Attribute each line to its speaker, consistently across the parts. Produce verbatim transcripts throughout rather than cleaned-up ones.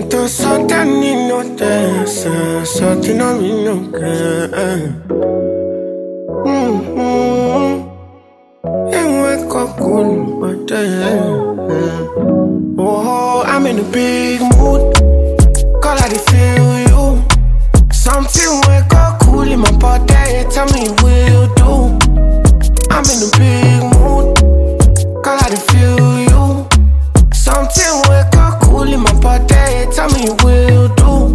Speaker 1: Tanto sotani no dance, sotino mi no care. Mm-hmm. And wake up cool, but oh, I'm in a big mood. Call I feel you. Something wake up cool in my body. Tell me will do. I'm in a big mood. Call I feel you. Something wake up cool in my body. Tell me will do.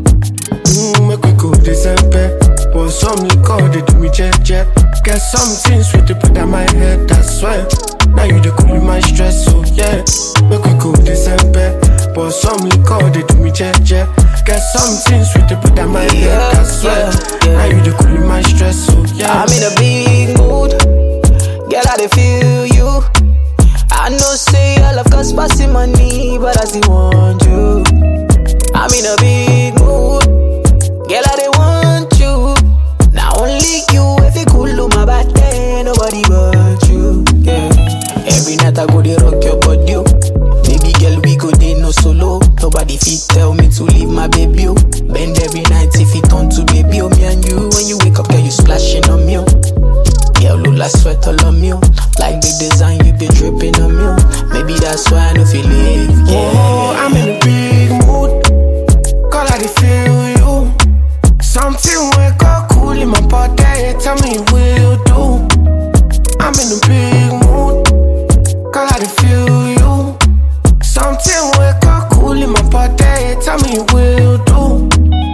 Speaker 1: Mm, make we go December. But some liquor they do me jet jet. Get something sweet to put on my head, I swear. Now you the cool in my stress, so yeah. Make we go December. But some liquor they do me jet jet. Get something sweet to put on my head, I swear. Yeah, yeah. Now you the cool in my stress, so yeah.
Speaker 2: I'm in a big mood. Girl, I dey feel you. I know say I love cause passing money, but I still want you. I'm in a big mood. Girl, I dey want you. Now only you, if you cool on my body, nobody but you. Yeah. Every night I go dey rock your body, oh. Baby girl, we go dey no solo. Nobody fit tell me to leave my baby, oh. Bend every night if it turn to baby, oh. Me and you, when you wake up, girl, you splashing on me, oh. Yeah, look like sweat all on me, oh. Like the design you be dripping on me, oh. Maybe that's why I don't feel it. Yeah.
Speaker 1: Oh, I'm in a big mood. Call I feel you. Something wake up cool in my body. Tell me will do. I'm in a big mood. Call I feel you. Something wake up cool in my body. Tell me will do.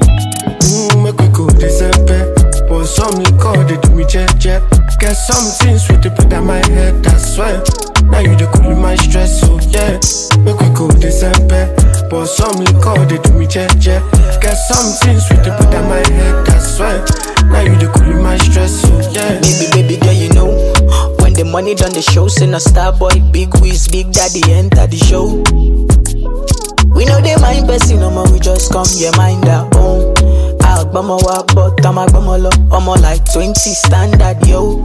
Speaker 1: Mm, make we go December. But some liquor they do me jet jet. Get something sweet to put on my head, I swear. Now you the cool in my stress, so yeah. Make we go December. But some liquor they do me jet jet. Get something sweet to put on my head, I swear. Now you the cool in my stress, so yeah.
Speaker 2: Baby, baby girl, you know when the money done the show, send a star boy, big whiz, big daddy enter the show. We know they mind person, no more, we just come, yeah, mind our own. I'ma walk, but I'm a low. I'm like twenty standard, yo.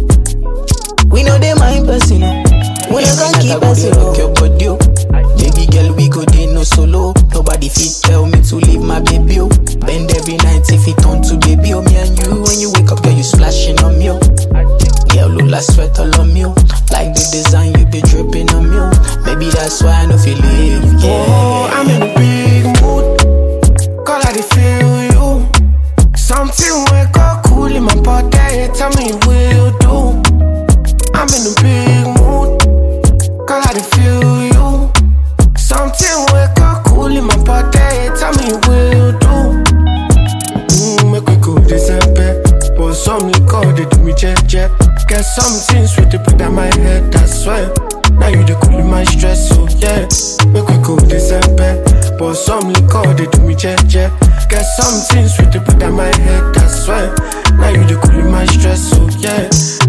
Speaker 2: We know they mind person, no. We no can keep us, yo. Baby girl, we go dey no solo. Nobody fit tell me to leave my baby, oh. Bend every night if it turn to baby, oh. Me and you, when you wake up, girl, you splashing on me, oh. Girl, look like sweat all on me, oh. Like the design you be dripping on me, oh. Maybe that's why I don't feel it, yeah.
Speaker 1: Oh, I'm in a big mood. Call I feel you. Something wake up cool in my body. Tell me will do. I'm in a big mood. Call I feel you. Something wake up cool in my body. Tell me will do. Mm, make we go December. But some liquor they do me jet jet. Get something sweet to put on my head, I swear. Now you the cool in my stress, so yeah. Make we go December. But some liquor they do me jet jet. Get something sweet to put on my head, I swear. Now you the cool in my stress, so yeah.